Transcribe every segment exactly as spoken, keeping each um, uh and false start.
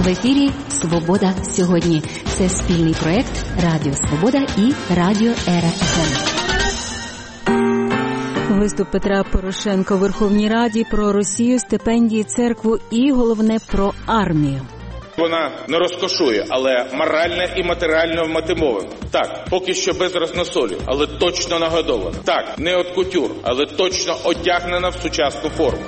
ефірі «Свобода сьогодні». Це спільний проєкт Радіо Свобода і Радіо Ера еф ем. Виступ Петра Порошенка у Верховній Раді про Росію, стипендії, церкву і, головне, про армію. Вона не розкошує, але морально і матеріально вмотивована. Так, поки що без розносолі, але точно нагодована. Так, не от кутюр, але точно одягнена в сучасну форму.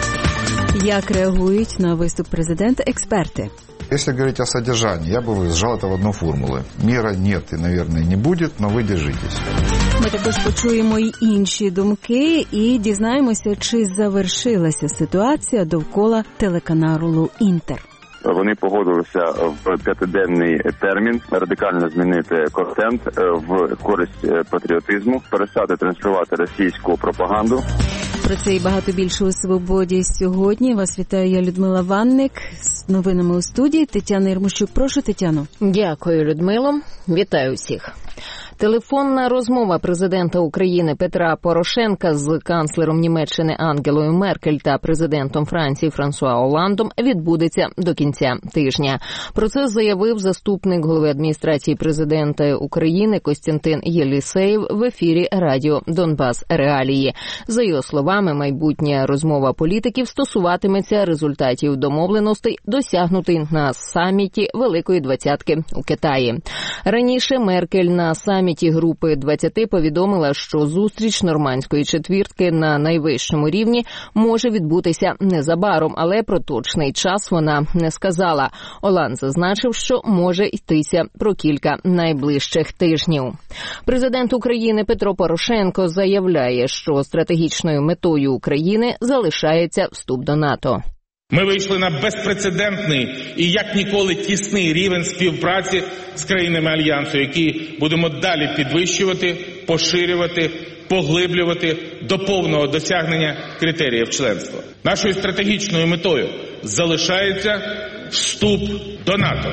Як реагують на виступ президента експерти? Если говорить о содержании, я бы сжал это в одну формулу. Мира нет и, наверное, не будет, но вы держитесь. Ми також почуємо й інші думки і дізнаємося, чи завершилася ситуація довкола телеканалу «Інтер». Вони погодилися в п'ятиденний термін радикально змінити контент в користь патріотизму, перестати транслювати російську пропаганду. Про це і багато більше у «Свободі» сьогодні. Вас вітаю, я Людмила Ванник. З новинами у студії Тетяна Єрмощук. Прошу, Тетяно. Дякую, Людмило. Вітаю всіх. Телефонна розмова президента України Петра Порошенка з канцлером Німеччини Ангелою Меркель та президентом Франції Франсуа Олландом відбудеться до кінця тижня. Про це заявив заступник голови адміністрації президента України Костянтин Єлісеєв в ефірі радіо «Донбас Реалії». За його словами, майбутня розмова політиків стосуватиметься результатів домовленостей, досягнутих на саміті Великої Двадцятки у Китаї. Раніше Меркель на саміті Саміті Групи двадцяти повідомила, що зустріч нормандської четвірки на найвищому рівні може відбутися незабаром, але про точний час вона не сказала. Оланд зазначив, що може йтися про кілька найближчих тижнів. Президент України Петро Порошенко заявляє, що стратегічною метою України залишається вступ до НАТО. Ми вийшли на безпрецедентний і як ніколи тісний рівень співпраці з країнами Альянсу, який будемо далі підвищувати, поширювати, поглиблювати до повного досягнення критеріїв членства. Нашою стратегічною метою залишається вступ до НАТО.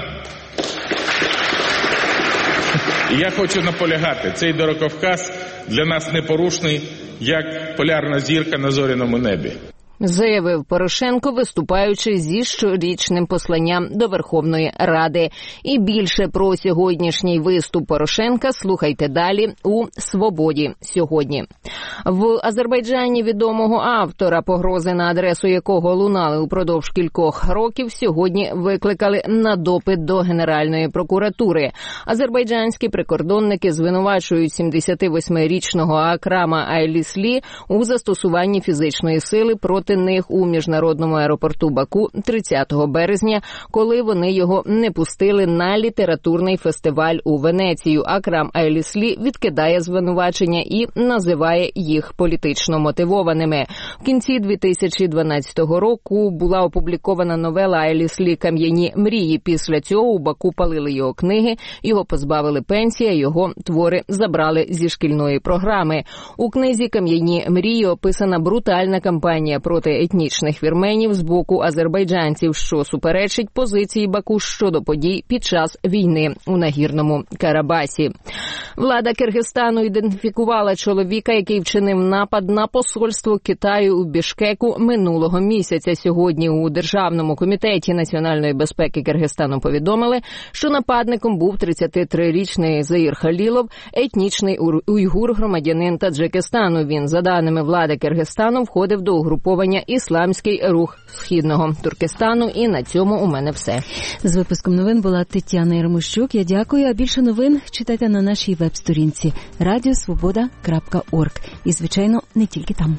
І я хочу наполягати, цей дороговказ для нас непорушний, як полярна зірка на зоряному небі. Заявив Порошенко, виступаючи зі щорічним посланням до Верховної Ради. І більше про сьогоднішній виступ Порошенка слухайте далі у «Свободі сьогодні». В Азербайджані відомого автора, погрози на адресу якого лунали упродовж кількох років, сьогодні викликали на допит до Генеральної прокуратури. Азербайджанські прикордонники звинувачують сімдесятивосьмирічного Акрама Айліслі у застосуванні фізичної сили проти них у міжнародному аеропорту Баку тридцятого березня, коли вони його не пустили на літературний фестиваль у Венецію. Акрам Айліслі відкидає звинувачення і називає їх політично мотивованими. В кінці дві тисячі дванадцятого року була опублікована новела Айліслі «Кам'яні мрії». Після цього у Баку палили його книги, його позбавили пенсії, а його твори забрали зі шкільної програми. У книзі «Кам'яні мрії» описана брутальна кампанія проти етнічних вірменів з боку азербайджанців, що суперечить позиції Баку щодо подій під час війни у Нагірному Карабасі. Влада Киргизстану ідентифікувала чоловіка, який вчинив напад на посольство Китаю у Бішкеку минулого місяця. Сьогодні у Державному комітеті національної безпеки Киргизстану повідомили, що нападником був тридцятитрирічний Заїр Халілов, етнічний уйгур, громадянин Таджикистану. Він, за даними влади Киргизстану, входив до угруповання «Ісламський рух Східного Туркестану». І на цьому у мене все. З випуском новин була Тетяна Єрмощук. Я дякую. А більше новин читайте на нашій веб-сторінці радіо свобода крапка орг. І, звичайно, не тільки там.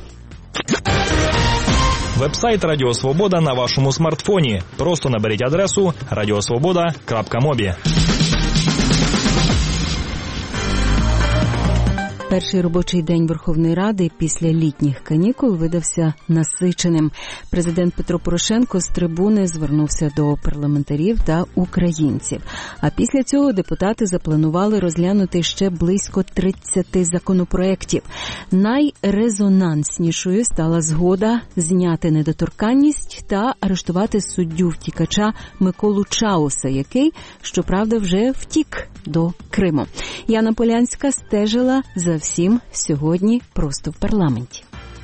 Веб-сайт Радіо Свобода на вашому смартфоні. Просто наберіть адресу радіосвобода крапка мобі. Перший робочий день Верховної Ради після літніх канікул видався насиченим. Президент Петро Порошенко з трибуни звернувся до парламентарів та українців. А після цього депутати запланували розглянути ще близько тридцяти законопроєктів. Найрезонанснішою стала згода зняти недоторканність та арештувати суддю-втікача Миколу Чауса, який, щоправда, вже втік до Криму. Яна Полянська стежила за всім сьогодні просто в парламенті.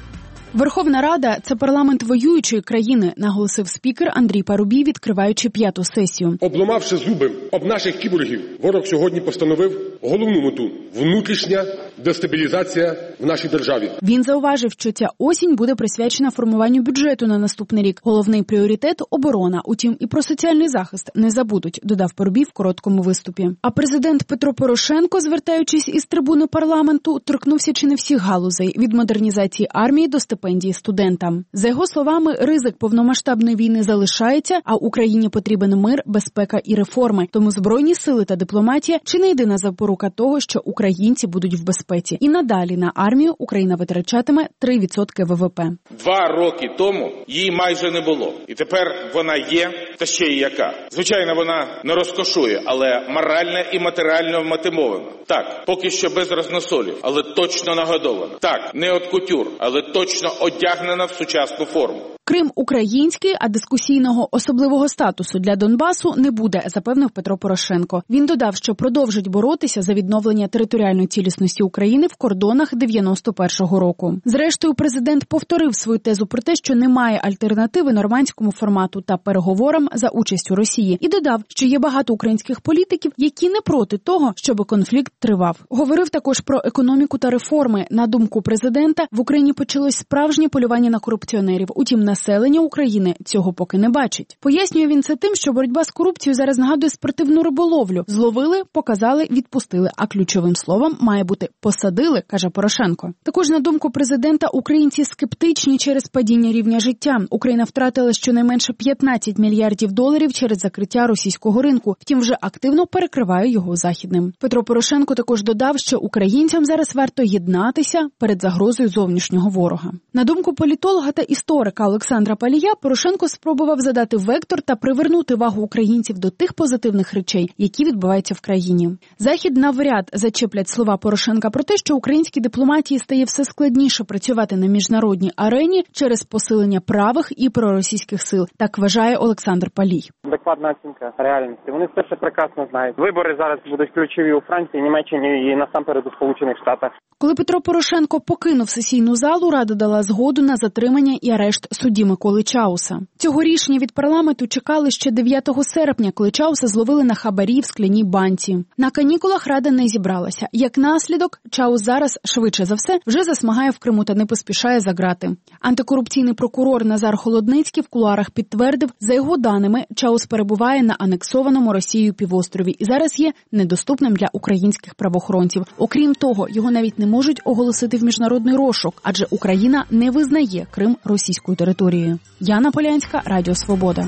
Верховна Рада – це парламент воюючої країни, наголосив спікер Андрій Парубій, відкриваючи п'яту сесію. Обламавши зуби об наших кіборгів, ворог сьогодні постановив головну мету – внутрішня дестабілізація в нашій державі. Він зауважив, що ця осінь буде присвячена формуванню бюджету на наступний рік. Головний пріоритет – оборона. Утім, і про соціальний захист не забудуть, додав Парубій в короткому виступі. А президент Петро Порошенко, звертаючись із трибуни парламенту, торкнувся чи не всіх галузей – від модернізації армії до стипендії студентам. За його словами, ризик повномасштабної війни залишається, а Україні потрібен мир, безпека і реформи. Тому Збройні сили та дипломатія – чи не єдина запорука того, що українці будуть в безпеці. І надалі на армію Україна витрачатиме три відсотки ВВП. Два роки тому її майже не було. І тепер вона є, та ще й яка. Звичайно, вона не розкошує, але морально і матеріально вмотивована. Так, поки що без розносолів, але точно нагодована. Так, не от кутюр, але точно одягнена в сучасну форму. Крим український, а дискусійного особливого статусу для Донбасу не буде, запевнив Петро Порошенко. Він додав, що продовжить боротися за відновлення територіальної цілісності України в кордонах дев'яносто першого року. Зрештою, президент повторив свою тезу про те, що немає альтернативи нормандському формату та переговорам за участю Росії. І додав, що є багато українських політиків, які не проти того, щоб конфлікт тривав. Говорив також про економіку та реформи. На думку президента, в Україні почалось справжнє полювання на корупціонерів. Утім, населення України цього поки не бачить. Пояснює він це тим, що боротьба з корупцією зараз нагадує спортивну риболовлю. Зловили, показали, відпустили. А ключовим словом має бути «посадили», каже Порошенко. Також, на думку президента, українці скептичні через падіння рівня життя. Україна втратила щонайменше п'ятнадцять мільярдів доларів через закриття російського ринку. Втім, вже активно перекриває його західним. Петро Порошенко також додав, що українцям зараз варто єднатися перед загрозою зовнішнього ворога. На думку політолога та історика Олександра Палія, Порошенко спробував задати вектор та привернути увагу українців до тих позитивних речей, які відбуваються в країні. Захід навряд зачеплять слова Порошенка про те, що українській дипломатії стає все складніше працювати на міжнародній арені через посилення правих і проросійських сил. Так вважає Олександр Палій. Адекватна оцінка реальності. Вони все це прекрасно знають. Вибори зараз будуть ключові у Франції, Німеччині і насамперед у Сполучених Штатах. Коли Петро Порошенко покинув сесійну залу, Рада дала згоду на затримання і арешт судді Миколи Чауса. Цього рішення від парламенту чекали ще дев'ятого серпня, коли Чауса зловили на хабарі в скляній банці. На канікулах Рада не зібралася. Як наслідок, Чаус зараз, швидше за все, вже засмагає в Криму та не поспішає за грати. Антикорупційний прокурор Назар Холодницький в кулуарах підтвердив, за його даними, Чаус перебуває на анексованому Росією півострові і зараз є недоступним для українських правоохоронців. Окрім того, його навіть не можуть оголосити в міжнародний розшук, адже Україна не визнає Крим російською територією. Яна Полянська, Радіо Свобода.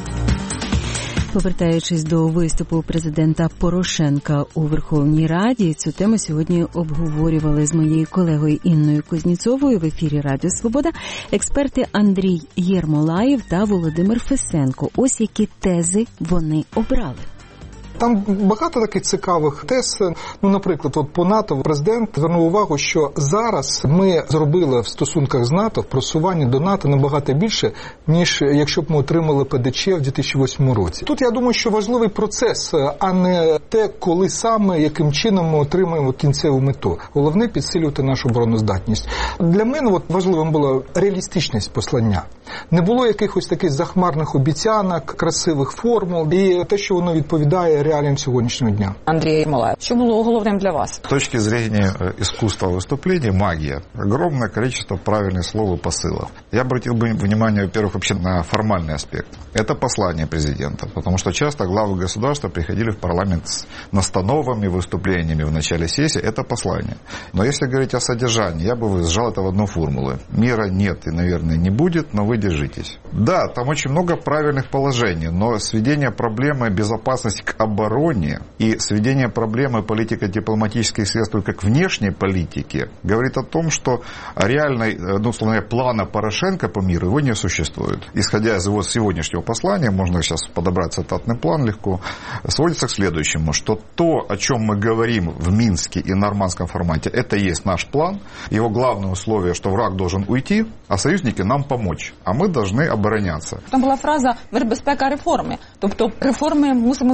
Повертаючись до виступу президента Порошенка у Верховній Раді, цю тему сьогодні обговорювали з моєю колегою Інною Кузніцовою в ефірі Радіо Свобода експерти Андрій Єрмолаєв та Володимир Фесенко. Ось які тези вони обрали. Там багато таких цікавих тез. Ну, наприклад, от по НАТО президент звернув увагу, що зараз ми зробили в стосунках з НАТО, в просуванні до НАТО набагато більше, ніж якщо б ми отримали Пе Де Че в дві тисячі восьмому році. Тут, я думаю, що важливий процес, а не те, коли саме, яким чином ми отримаємо кінцеву мету. Головне – підсилювати нашу обороноздатність. Для мене от важливим була реалістичність послання. Не було якихось таких захмарних обіцянок, красивих формул і те, що воно відповідає реалиям сегодняшнего дня. Андрей Ермолаев, что было головным для вас? С точки зрения искусства выступления, магия. Огромное количество правильных слов и посылов. Я обратил бы внимание, во-первых, вообще на формальный аспект. Это послание президента, потому что часто главы государства приходили в парламент с настановами, выступлениями в начале сессии. Это послание. Но если говорить о содержании, я бы сжал это в одну формулу. Мира нет и, наверное, не будет, но вы держитесь. Да, там очень много правильных положений, но сведение проблемы безопасности к обороне и сведение проблемы политико-дипломатических средств только к внешней политике говорит о том, что реальной, ну, условно говоря, плана Порошенко по миру его не существует. Исходя из его сегодняшнего послания, можно сейчас подобрать цитатный план легко, сводится к следующему, что то, о чем мы говорим в Минске и нормандском формате, это и есть наш план. Его главное условие, что враг должен уйти, а союзники нам помочь, а ми повинні оборонятися. Там була фраза «мир, безпека, реформи». Тобто реформи мусимо зробити самі.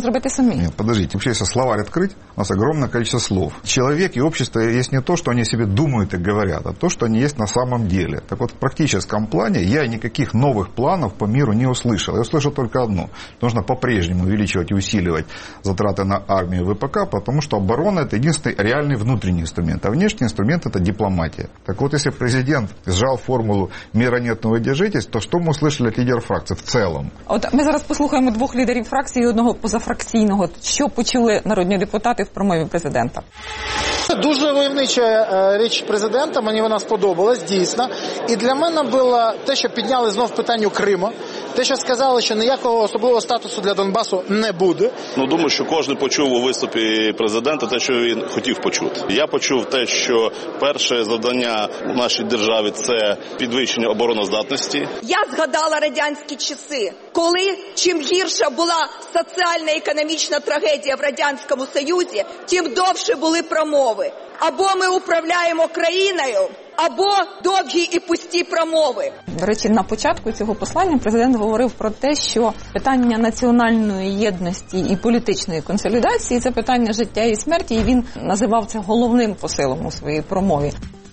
розумію. Нет, подождите, вообще, если словарь открыть, у нас огромное количество слов. Человек и общество есть не то, что они себе думают и говорят, а то, что они есть на самом деле. Так вот, в практическом плане я никаких новых планов по миру не услышал. Я услышал только одно. Нужно по-прежнему увеличивать и усиливать затраты на армию и ВПК, потому что оборона – это единственный реальный внутренний инструмент, а внешний инструмент – это дипломатия. Так вот, если президент сжал формулу «мира нет, но вы держитесь», то что мы услышали от лидеров фракции в целом? От ми зараз послухаємо двох лідерів фракції і одного позафракційного. Що почули народні депутати в промові президента? Дуже войовнича річ президента, мені вона сподобалась, дійсно. І для мене було те, що підняли знов питання Криму, те, що сказали, що ніякого особливого статусу для Донбасу не буде. Ну, думаю, що кожен почув у виступі президента те, що він хотів почути. Я почув те, що перше завдання в нашій державі – це підвищення обороноздатності. Я згадала радянські часи, коли чим гірша була соціально-економічна трагедія в Радянському Союзі, тим довше були промови. Або ми управляємо країною, або довгі і пусті промови. До речі, на початку цього послання президент говорив про те, що питання національної єдності і політичної консолідації – це питання життя і смерті, і він називав це головним посилом у своїй промові.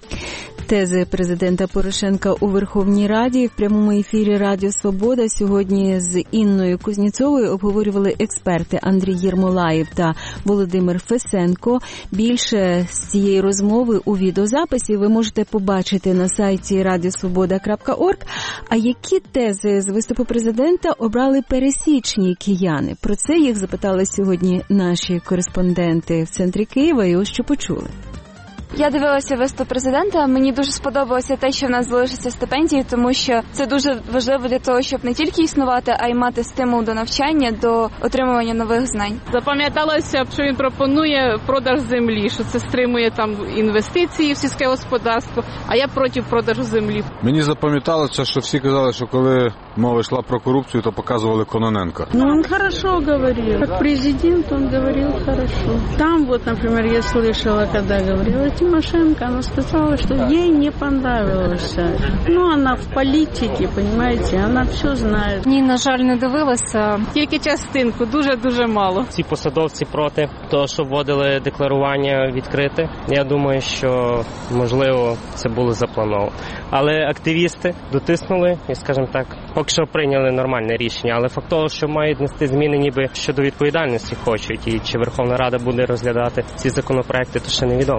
Тези президента Порошенка у Верховній Раді в прямому ефірі Радіо Свобода сьогодні з Інною Кузнєцовою обговорювали експерти Андрій Єрмолаєв та Володимир Фесенко. Більше з цієї розмови у відеозаписі ви можете побачити на сайті радіосвобода крапка орг. А які тези з виступу президента обрали пересічні кияни? Про це їх запитали сьогодні наші кореспонденти в центрі Києва, і ось що почули. Я дивилася виступ президента, мені дуже сподобалося те, що в нас залишаться стипендії, тому що це дуже важливо для того, щоб не тільки існувати, а й мати стимул до навчання, до отримування нових знань. Запам'яталося, що він пропонує продаж землі, що це стримує там інвестиції в сільське господарство, а я проти продажу землі. Мені запам'яталося, що всі казали, що коли мова йшла про корупцію, то показували Кононенка. Ну, він хорошо говорив. Як президент він говорив хорошо. Там, вот, наприклад, я слышала, коли говорила Тимошенко, она сказала, что ей не понравилось. Ну, она в политике, понимаете, она все знает. Ні, на жаль, не дивилася. Тільки частинку, дуже-дуже мало. Ці посадовці проти того, що вводили декларування відкрите. Я думаю, що, можливо, це було заплановано. Але активісти дотиснули і, скажімо так, поки що прийняли нормальне рішення. Але факт того, що мають нести зміни ніби щодо відповідальності хочуть. І чи Верховна Рада буде розглядати ці законопроекти, то ще невідомо.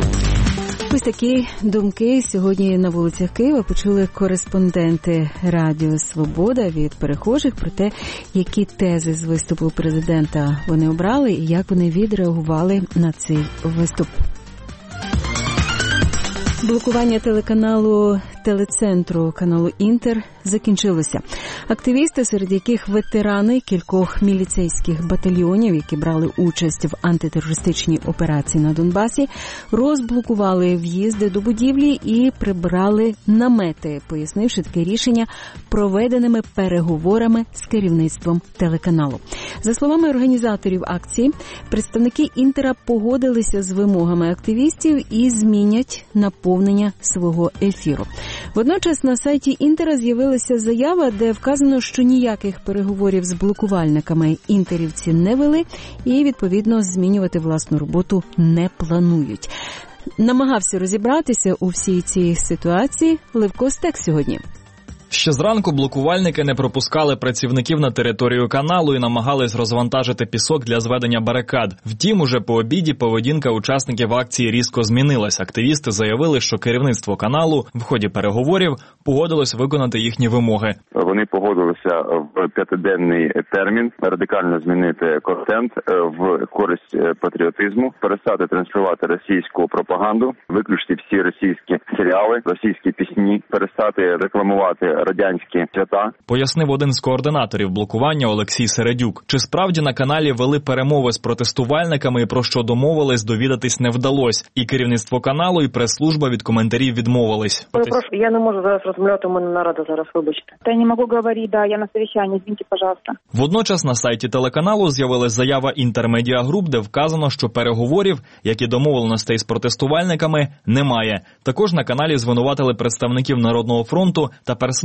Ось такі думки сьогодні на вулицях Києва почули кореспонденти Радіо Свобода від перехожих про те, які тези з виступу президента вони обрали і як вони відреагували на цей виступ. Блокування телеканалу телецентру каналу «Інтер» закінчилося. Активісти, серед яких ветерани кількох міліцейських батальйонів, які брали участь в антитерористичній операції на Донбасі, розблокували в'їзди до будівлі і прибрали намети, пояснивши таке рішення проведеними переговорами з керівництвом телеканалу. За словами організаторів акції, представники «Інтера» погодилися з вимогами активістів і змінять наповнення свого ефіру. Водночас на сайті «Інтера» з'явилася заява, де вказано, що ніяких переговорів з блокувальниками інтерівці не вели і, відповідно, змінювати власну роботу не планують. Намагався розібратися у всій цій ситуації Левко Стек сьогодні. Ще зранку блокувальники не пропускали працівників на територію каналу і намагались розвантажити пісок для зведення барикад. Втім, уже по обіді поведінка учасників акції різко змінилась. Активісти заявили, що керівництво каналу в ході переговорів погодилось виконати їхні вимоги. Вони погодилися в п'ятиденний термін радикально змінити контент в користь патріотизму, перестати транслювати російську пропаганду, виключити всі російські серіали, російські пісні, перестати рекламувати радянські свята. Пояснив один з координаторів блокування Олексій Середюк. Чи справді на каналі вели перемови з протестувальниками і про що домовились, довідатись не вдалося. І керівництво каналу, і прес-служба від коментарів відмовились. Прошу, я не можу зараз розмовляти, у мене нарада зараз, вибачте. Та я не можу говорити, да, я на совіщанні, звіньте, пожалуйста. Водночас на сайті телеканалу з'явилась заява Інтермедіа Груп, де вказано, що переговорів, як і домовленостей з протестувальниками, немає. Також на каналі звинуватили представників Народного фронту та персонал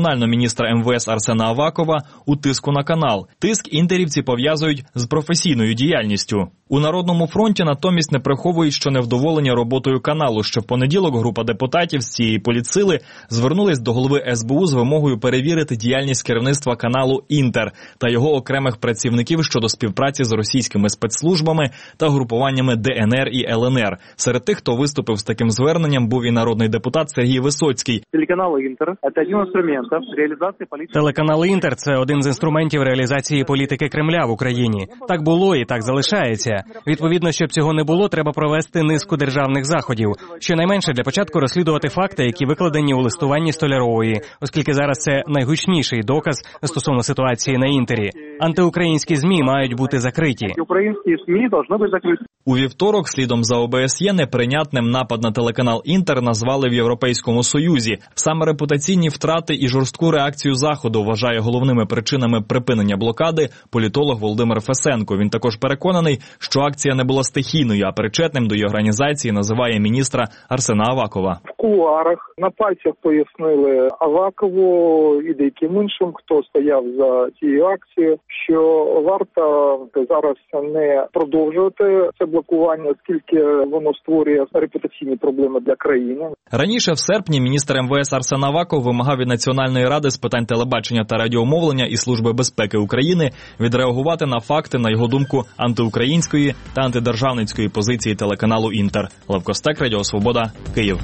персонально міністра ем ве ес Арсена Авакова у тиску на канал. Тиск інтерівці пов'язують з професійною діяльністю. У Народному фронті натомість не приховують, що невдоволені роботою каналу, що в понеділок група депутатів з цієї політсили звернулись до голови ес бе у з вимогою перевірити діяльність керівництва каналу «Інтер» та його окремих працівників щодо співпраці з російськими спецслужбами та групуваннями де ен ер і ел ен ер. Серед тих, хто виступив з таким зверненням, був і народний депутат Сергій Висоцький. Телеканал «Інтер» – це один з інструментів реалізації політики. Телеканал «Інтер» – це один з інструментів реалізації політики Кремля в Україні. Так було і так залишається. Відповідно, щоб цього не було, треба провести низку державних заходів. Щонайменше для початку розслідувати факти, які викладені у листуванні Столярової, оскільки зараз це найгучніший доказ стосовно ситуації на «Інтері». Антиукраїнські ЗМІ мають бути закриті. Українські ЗМІ повинні бути закриті. У вівторок, слідом за о бе ес є, неприйнятним напад на телеканал «Інтер» назвали в Європейському Союзі. Саме репутаційні втрати і жорстку реакцію Заходу вважає головними причинами припинення блокади політолог Володимир Фесенко. Він також переконаний, що акція не була стихійною, а причетним до її організації називає міністра Арсена Авакова. В кулуарах на пальцях пояснили Авакову і деяким іншим, хто стояв за цією акцією, що варто зараз не продовжувати це блокування, оскільки воно створює репутаційні проблеми для країни. Раніше в серпні міністр ем ве ес Арсен Аваков вимагав від Національної ради з питань телебачення та радіомовлення і Служби безпеки України відреагувати на факти, на його думку, антиукраїнської та антидержавницької позиції телеканалу «Інтер». Левко Стек, Радіо Свобода, Київ.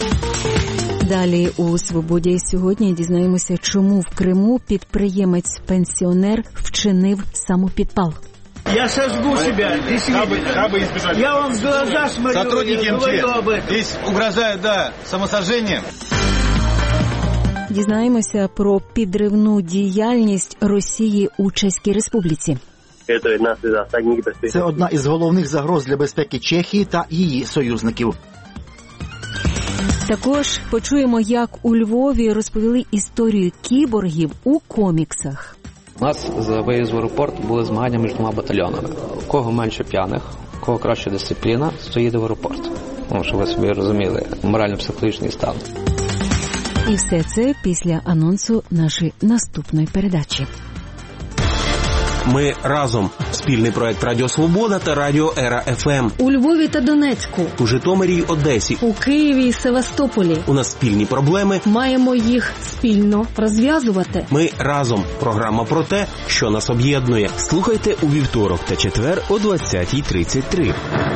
Далі у «Свободі» сьогодні дізнаємося, чому в Криму підприємець-пенсіонер вчинив самопідпал. Я сожгу себя. Я вам в глаза смотрю. Сотрудники эм че эс здесь угрожают, да, самосожжением. Дізнаємося про підривну діяльність Росії у Чеській Республіці. Це одна із головних загроз для безпеки Чехії та її союзників. Також почуємо, як у Львові розповіли історію кіборгів у коміксах. У нас за виїзд в аеропорт були змагання між двома батальйонами. У кого менше п'яних, у кого краща дисципліна, то їде в аеропорт. Ну, щоб ви собі розуміли, морально-психологічний стан. І все це після анонсу нашої наступної передачі. Ми разом. Спільний проект Радіо Свобода та Радіо Ера еф ем. У Львові та Донецьку. У Житомирі й Одесі. У Києві і Севастополі. У нас спільні проблеми. Маємо їх спільно розв'язувати. Ми разом. Програма про те, що нас об'єднує. Слухайте у вівторок та четвер о двадцятій тридцять три.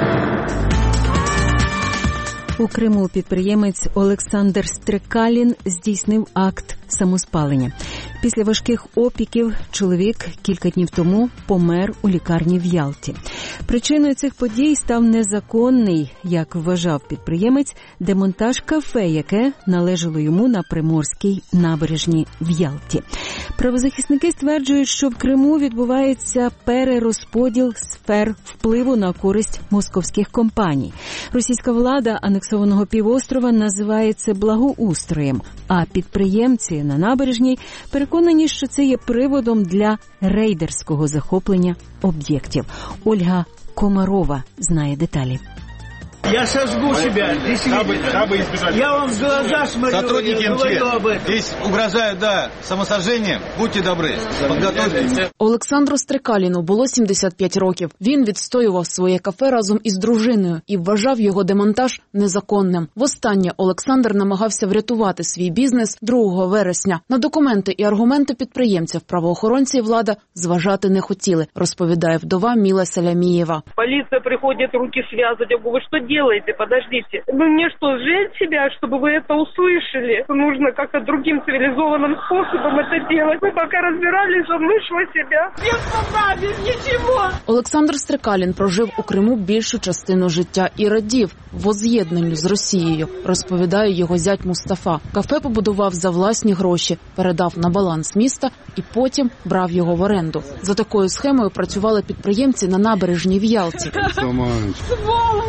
У Криму підприємець Олександр Стрекалін здійснив акт самоспалення. Після важких опіків чоловік кілька днів тому помер у лікарні в Ялті. Причиною цих подій став незаконний, як вважав підприємець, демонтаж кафе, яке належало йому на Приморській набережній в Ялті. Правозахисники стверджують, що в Криму відбувається перерозподіл сфер впливу на користь московських компаній. Російська влада анексованого півострова називає це благоустроєм, а підприємці на набережній переконані, що це є приводом для рейдерського захоплення об'єктів. Ольга Комарова знає деталі. Я сожгу себя. Я вам в глаза смотрю. Сотрудники эм че эс здесь угрожают, да, самосожжением. Будьте добры, подготовьтесь. Олександру Стрекаліну було сімдесят п'ять років. Він відстоював своє кафе разом із дружиною і вважав його демонтаж незаконним. Востаннє Олександр намагався врятувати свій бізнес другого вересня. На документи і аргументи підприємців правоохоронці і влада зважати не хотіли, розповідає вдова Міла Салямієва. Поліція приходить руки зв'язати. Я говорю, що делаете? Подождите. Ну мне что, жалеть себя, чтобы вы это услышали? Нужно как-то другим цивилизованным способом это делать. Мы пока разбирались, он вышел себя. Без суда, без ничего. Олександр Стрекалін прожив у Криму більшу частину життя і радів возз'єднанню з Росією, розповідає його зять Мустафа. Кафе побудував за власні гроші, передав на баланс міста і потім брав його в оренду. За такою схемою працювали підприємці на набережній в Ялті. Чи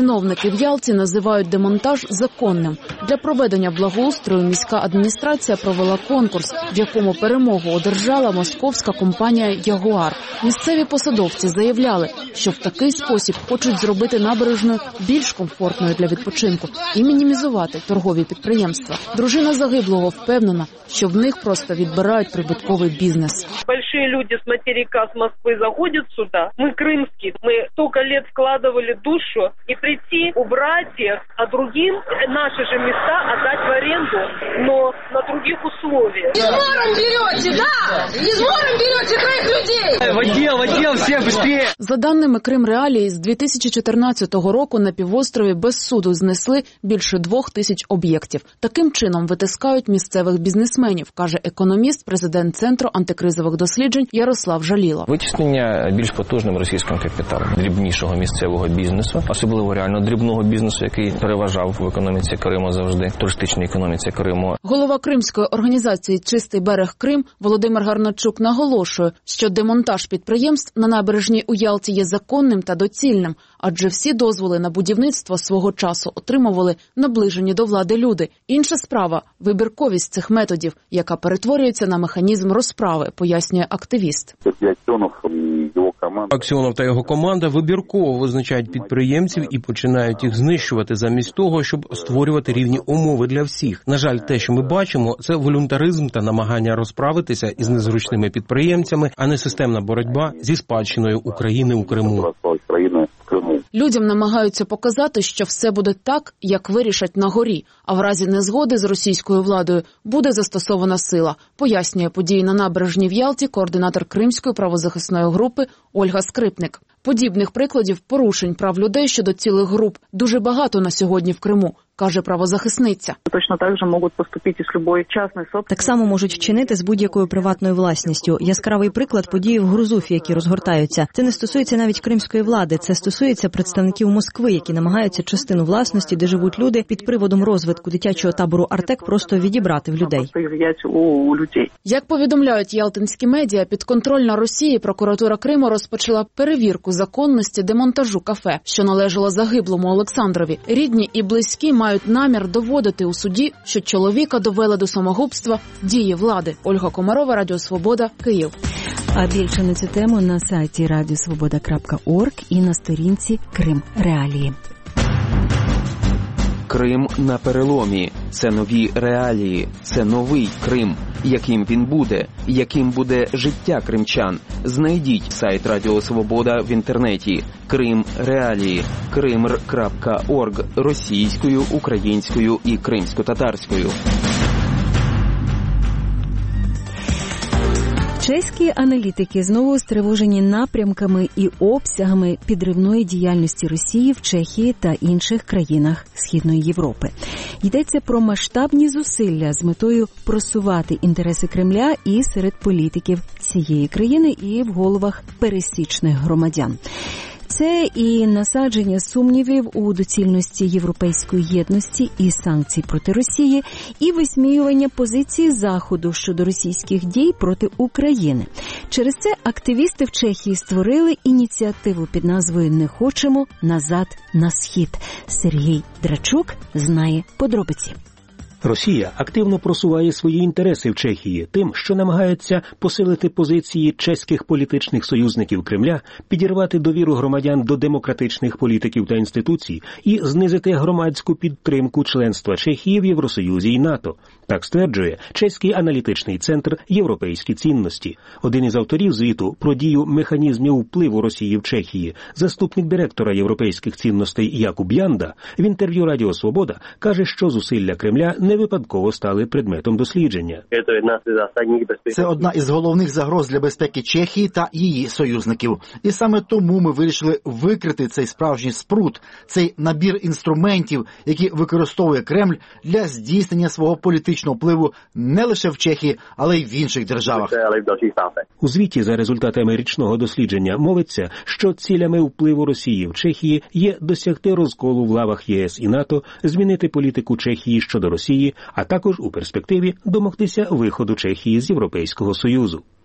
Чиновники в Ялті називають демонтаж законним. Для проведення благоустрою міська адміністрація провела конкурс, в якому перемогу одержала московська компанія «Ягуар». Місцеві посадовці заявляли, що в такий спосіб хочуть зробити набережну більш комфортною для відпочинку і мінімізувати торгові підприємства. Дружина загиблого впевнена, що в них просто відбирають прибутковий бізнес. Большие люди с материка, с Москвы заходят сюда. Мы крымские. Мы столько лет вкладывали душу и прийти, убрать их, а другим наши же места отдать в аренду, но на других условиях. Измором берете, да! Измором берете своих людей! В отдел, в отдел, все быстрее! За даними Кримреалії, з дві тисячі чотирнадцятого року на півострові без суду знесли більше двох тисяч об'єктів. Таким чином витискають місцевих бізнесменів, каже економіст, президент Центру антикризових досліджень Ярослав Жалілов. Витіснення більш потужним російським капіталом, дрібнішого місцевого бізнесу, особливо реально дрібного бізнесу, який переважав в економіці Криму завжди, туристичній економіці Криму. Голова кримської організації «Чистий берег Крим» Володимир Гарначук наголошує, що демонтаж підприємств на набережній у Ялті є законним та доцільним, адже всі дозволи на будівництво свого часу отримували наближені до влади люди. Інша справа – вибірковість цих методів, яка перетворюється на механізм розправи, пояснює активіст. Аксьонов та його команда вибірково визначають підприємців і починають їх знищувати замість того, щоб створювати рівні умови для всіх. На жаль, те, що ми бачимо, це волюнтаризм та намагання розправитися із незручними підприємцями, а не системна боротьба зі спадщиною України у Криму. Людям намагаються показати, що все буде так, як вирішать на горі, а в разі незгоди з російською владою буде застосована сила, пояснює події на набережній в Ялті координатор Кримської правозахисної групи Ольга Скрипник. Подібних прикладів порушень прав людей щодо цілих груп дуже багато на сьогодні в Криму, каже правозахисниця. Точно так же можуть поступити із будь-якої частної собственності. Так само можуть вчинити з будь-якою приватною власністю. Яскравий приклад події в Грузуфі, які розгортаються. Це не стосується навіть кримської влади, це стосується представників Москви, які намагаються частину власності, де живуть люди, під приводом розвитку дитячого табору «Артек» просто відібрати в людей. Як повідомляють ялтинські медіа, підконтрольна Росії прокуратура Криму розпочала перевірку законності демонтажу кафе, що належало загиблому Олександрові. Рідні і близькі мають намір доводити у суді, що чоловіка довели до самогубства дії влади. Ольга Комарова, Радіо Свобода, Київ. А більше на цю тему на сайті радіосвобода крапка орг і на сторінці Крим Реалії. Крим на переломі. Це нові реалії. Це новий Крим. Яким він буде? Яким буде життя кримчан? Знайдіть сайт Радіо Свобода в інтернеті. Крим Реалії. кримр крапка орг російською, українською і кримсько-татарською. Чеські аналітики знову стривожені напрямками і обсягами підривної діяльності Росії в Чехії та інших країнах Східної Європи. Йдеться про масштабні зусилля з метою просувати інтереси Кремля і серед політиків цієї країни, і в головах пересічних громадян. Це і насадження сумнівів у доцільності європейської єдності і санкцій проти Росії, і висміювання позиції Заходу щодо російських дій проти України. Через це активісти в Чехії створили ініціативу під назвою «Не хочемо назад на схід». Сергій Драчук знає подробиці. Росія активно просуває свої інтереси в Чехії тим, що намагається посилити позиції чеських політичних союзників Кремля, підірвати довіру громадян до демократичних політиків та інституцій і знизити громадську підтримку членства Чехії в Євросоюзі і НАТО. Так стверджує Чеський аналітичний центр «Європейські цінності». Один із авторів звіту про дію механізмів впливу Росії в Чехії, заступник директора європейських цінностей Якуб Янда, в інтерв'ю Радіо Свобода каже, що зусилля Кремля не випадково стали предметом дослідження. Це одна із головних загроз для безпеки Чехії та її союзників. І саме тому ми вирішили викрити цей справжній спрут, цей набір інструментів, які використовує Кремль для здійснення свого політичного впливу не лише в Чехії, але й в інших державах. У звіті за результатами річного дослідження мовиться, що цілями впливу Росії в Чехії є досягти розколу в лавах ЄС і НАТО, змінити політику Чехії щодо Росії, а також у перспективі домогтися виходу Чехії з Європейського Союзу.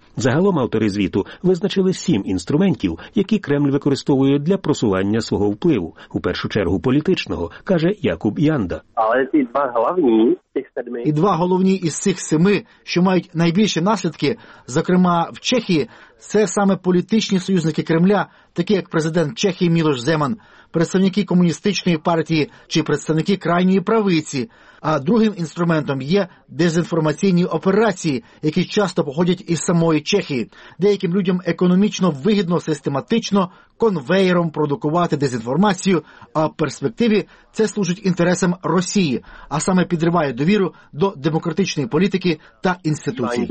Загалом автори звіту визначили сім інструментів, які Кремль використовує для просування свого впливу, у першу чергу політичного, каже Якуб Янда. Але ці два головні І два головні із цих семи, що мають найбільші наслідки, зокрема в Чехії, це саме політичні союзники Кремля, такі як президент Чехії Мілош Земан, представники комуністичної партії чи представники крайньої правиці. А другим інструментом є дезінформаційні операції, які часто походять із самої Чехії. Деяким людям економічно вигідно систематично конвеєром продукувати дезінформацію, а в перспективі це служить інтересам Росії, а саме підриває довіру до демократичної політики та інституцій.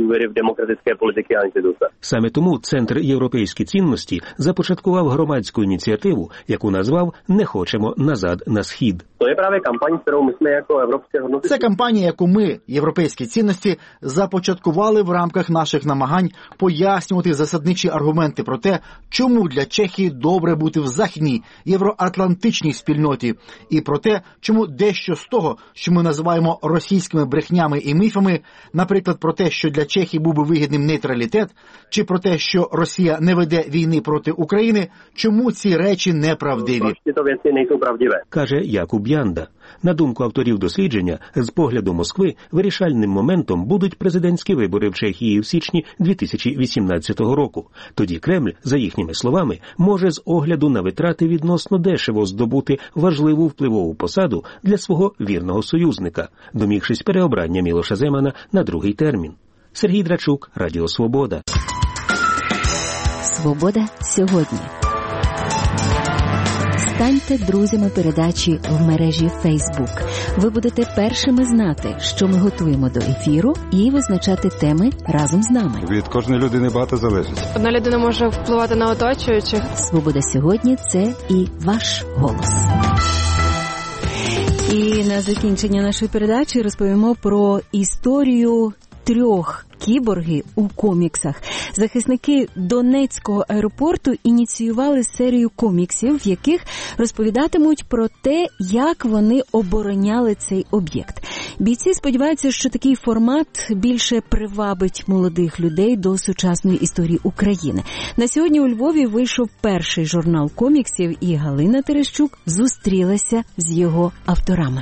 Саме тому Центр європейські цінності започаткував громадську ініціативу, яку назвав «Не хочемо назад на схід». Це кампанія, яку ми, європейські цінності, започаткували в рамках наших намагань пояснювати засадничі аргументи про те, чому для Чехії добре бути в західній євроатлантичній спільноті, і про те, чому дещо з того, що ми називаємо російськими брехнями і міфами, наприклад, про те, що для Чехії був би вигідним нейтралітет, чи про те, що Росія не веде війни проти України, чому ці речі неправдиві. Каже Якуб Янда. На думку авторів дослідження, з погляду Москви вирішальним моментом будуть президентські вибори в Чехії в січні дві тисячі вісімнадцятого року. Тоді Кремль, за їхніми словами, може з огляду на витрати відносно дешево здобути важливу впливову посаду для свого вірного союзника, домігшись переобрання Мілоша Земана на другий термін. Сергій Драчук, Радіо Свобода. Свобода сьогодні. Станьте друзями передачі в мережі Facebook. Ви будете першими знати, що ми готуємо до ефіру, і визначати теми разом з нами. Від кожної людини багато залежить. Одна людина може впливати на оточуючих. Свобода сьогодні – це і ваш голос. І на закінчення нашої передачі розповімо про історію трьох кіборги у коміксах. Захисники Донецького аеропорту ініціювали серію коміксів, в яких розповідатимуть про те, як вони обороняли цей об'єкт. Бійці сподіваються, що такий формат більше привабить молодих людей до сучасної історії України. На сьогодні у Львові вийшов перший журнал коміксів, і Галина Терещук зустрілася з його авторами.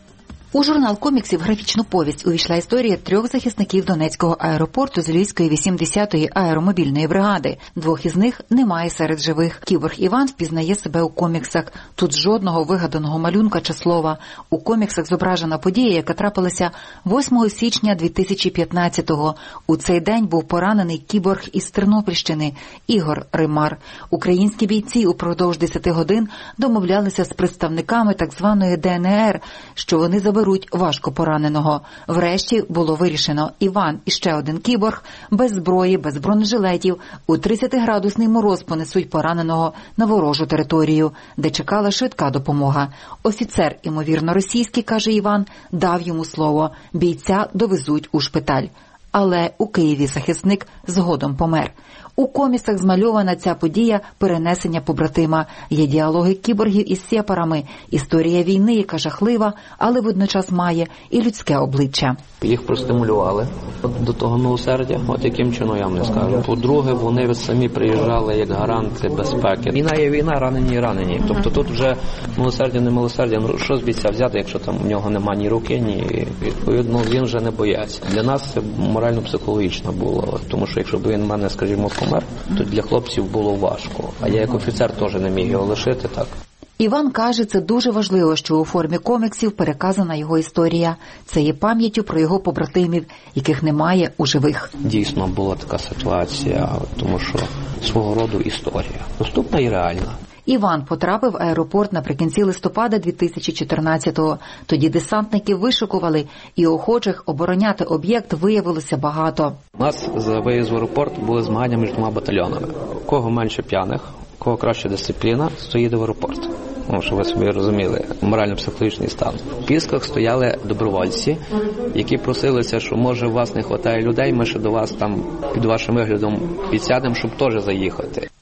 У журнал коміксів «Графічну повість» увійшла історія трьох захисників Донецького аеропорту з Львівської вісімдесятої аеромобільної бригади. Двох із них немає серед живих. Кіборг Іван впізнає себе у коміксах. Тут жодного вигаданого малюнка чи слова. У коміксах зображена подія, яка трапилася восьмого січня дві тисячі п'ятнадцятого. У цей день був поранений кіборг із Тернопільщини Ігор Римар. Українські бійці упродовж десяти годин домовлялися з представниками так званої Де Ен Ер, що вони заберуть беруть важко пораненого. Врешті було вирішено: Іван і ще один кіборг без зброї, без бронежилетів у тридцятиградусний мороз понесуть пораненого на ворожу територію, де чекала швидка допомога. Офіцер, ймовірно російський, каже Іван, дав йому слово: бійця довезуть у шпиталь. Але у Києві захисник згодом помер. У коміксах змальована ця подія перенесення побратима. Є діалоги кіборгів із сепарами, історія війни, яка жахлива, але водночас має і людське обличчя. Їх простимулювали до того милосердя, от яким чином я вам не скажу. По-друге, вони самі приїжджали як гаранти безпеки. Війна є війна, ранені і ранені. Тобто тут вже милосердя, не милосердя. Ну, що з бійця взяти, якщо там у нього нема ні руки, ні, відповідно, він вже не бояться. Для нас це морально-психологічно було, тому що якщо б він мене, скажімо, помер, то для хлопців було важко. А я як офіцер теж не міг його лишити так. Іван каже, це дуже важливо, що у формі коміксів переказана його історія. Це є пам'яттю про його побратимів, яких немає у живих. Дійсно була така ситуація, тому що свого роду історія. Доступна і реальна. Іван потрапив в аеропорт наприкінці листопада дві тисячі чотирнадцятого. Тоді десантники вишукували, і охочих обороняти об'єкт виявилося багато. У нас за виїзд в аеропорт були змагання між двома батальйонами. У кого менше п'яних, у кого краща дисципліна, стоїть в аеропорт. Ну, щоб ви собі розуміли, морально-психологічний стан. В Пісках стояли добровольці, які просилися, що може у вас не вистачає людей, ми ще до вас там під вашим виглядом підсядемо, щоб теж заїхати.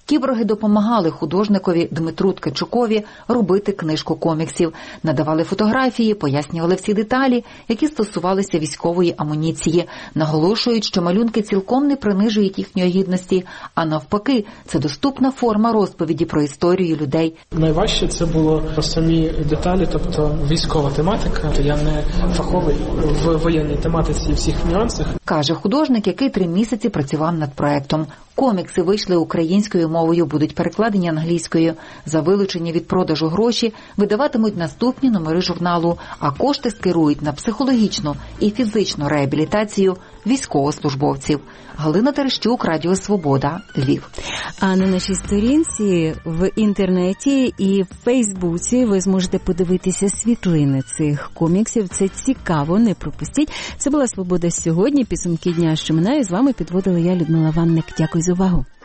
Кіборги допомагали художникові Дмитру Ткачукові робити книжку коміксів, надавали фотографії, пояснювали всі деталі, які стосувалися військової амуніції, наголошують, що малюнки цілком не принижують їхньої гідності, а навпаки, це доступна форма розповіді про історію людей. Найважче це було самі деталі, тобто військова тематика. Я не фаховий в воєнній тематиці і всіх нюансах. Каже художник, який три місяці працював над проектом. Комікси вийшли українською мовою, будуть перекладені англійською. За вилучені від продажу гроші видаватимуть наступні номери журналу, а кошти скерують на психологічну і фізичну реабілітацію військовослужбовців. Галина Терещук, Радіо Свобода, Львів. А на нашій сторінці в інтернеті і в Фейсбуці ви зможете подивитися світлини цих коміксів. Це цікаво, не пропустіть. Це була «Свобода сьогодні». Підсумки дня, що минає. З вами підводила я, Людмила Ванник. Дякую за увагу.